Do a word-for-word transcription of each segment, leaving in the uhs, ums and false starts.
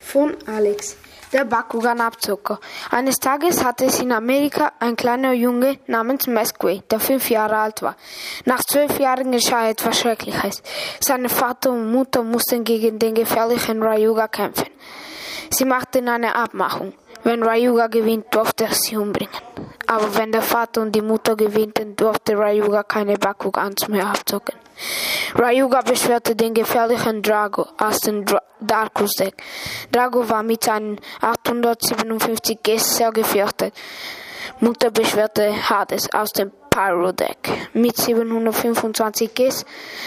Von Alex, der Bakugan-Abzocker. Eines Tages hatte es in Amerika ein kleiner Junge namens Mesquay, der fünf Jahre alt war. Nach zwölf Jahren geschah etwas Schreckliches. Seine Vater und Mutter mussten gegen den gefährlichen Ryuga kämpfen. Sie machten eine Abmachung. Wenn Ryuga gewinnt, durfte er sie umbringen. Aber wenn der Vater und die Mutter gewinnten, durfte Ryuga keine Bakugans mehr abzocken. Ryuga beschwörte den gefährlichen Drago aus dem Dra- Darkus-Deck. Drago war mit seinen achthundertsiebenundfünfzig Gs sehr gefürchtet. Mutter beschwörte Hades aus dem Pyro-Deck. Mit siebenhundertfünfundzwanzig Gs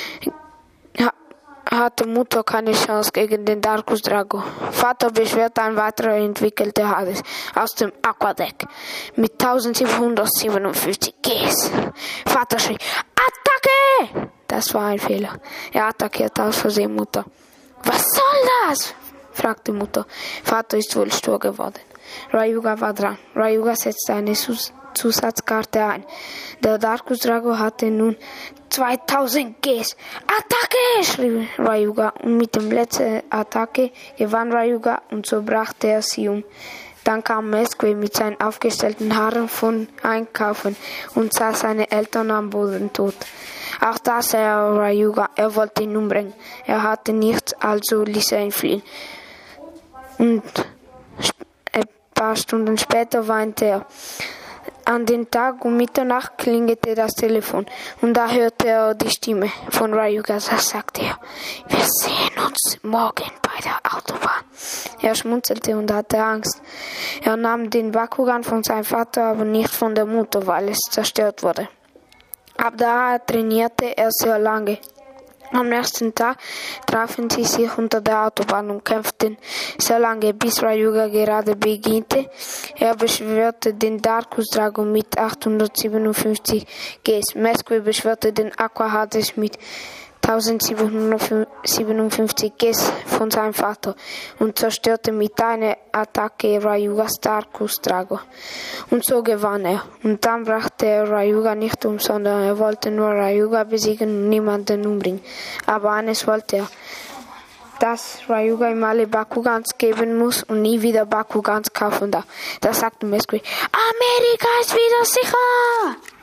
hatte Mutter keine Chance gegen den Darkus Drago. Vater beschwerte ein weiterer entwickelter Hades aus dem Aqua-Deck mit eintausendsiebenhundertsiebenundfünfzig Gs. Vater schrie, Attacke! Das war ein Fehler. Er attackierte aus Versehen Mutter. Was soll das? Fragte Mutter. Vater ist wohl stur geworden. Ryuga war dran. Ryuga setzte eine Sus- Zusatzkarte ein. Der Darkus Drago hatte nun zweitausend Gs. Attacke! Schrie Ryuga und mit der letzten Attacke gewann Ryuga und so brachte er sie um. Dann kam Mesquay mit seinen aufgestellten Haaren von Einkaufen und sah seine Eltern am Boden tot. Auch da sah er Ryuga, er wollte ihn umbringen. Er hatte nichts, also ließ er ihn fliehen. Und ein paar Stunden später weinte er. An den Tag um Mitternacht klingelte das Telefon und da hörte er die Stimme von Ryuga. Da sagte er, wir sehen uns morgen bei der Autobahn. Er schmunzelte und hatte Angst. Er nahm den Bakugan von seinem Vater, aber nicht von der Mutter, weil es zerstört wurde. Ab da trainierte er sehr lange. Am nächsten Tag trafen sie sich unter der Autobahn und kämpften sehr lange, bis Ryuga gerade beginnte. Er beschwörte den Darkus Drago mit achthundertsiebenundfünfzig Gs. Mesquay beschwörte den Aqua Hades mit eintausendsiebenhundertsiebenundfünfzig Gs von seinem Vater und zerstörte mit einer Attacke Ryugas Darkus Drago. Und so gewann er. Und dann brachte er Ryuga nicht um, sondern er wollte nur Ryuga besiegen und niemanden umbringen. Aber eines wollte er, dass Ryuga ihm alle Bakugans geben muss und nie wieder Bakugans kaufen darf. Da sagte Mesquay, Amerika ist wieder sicher!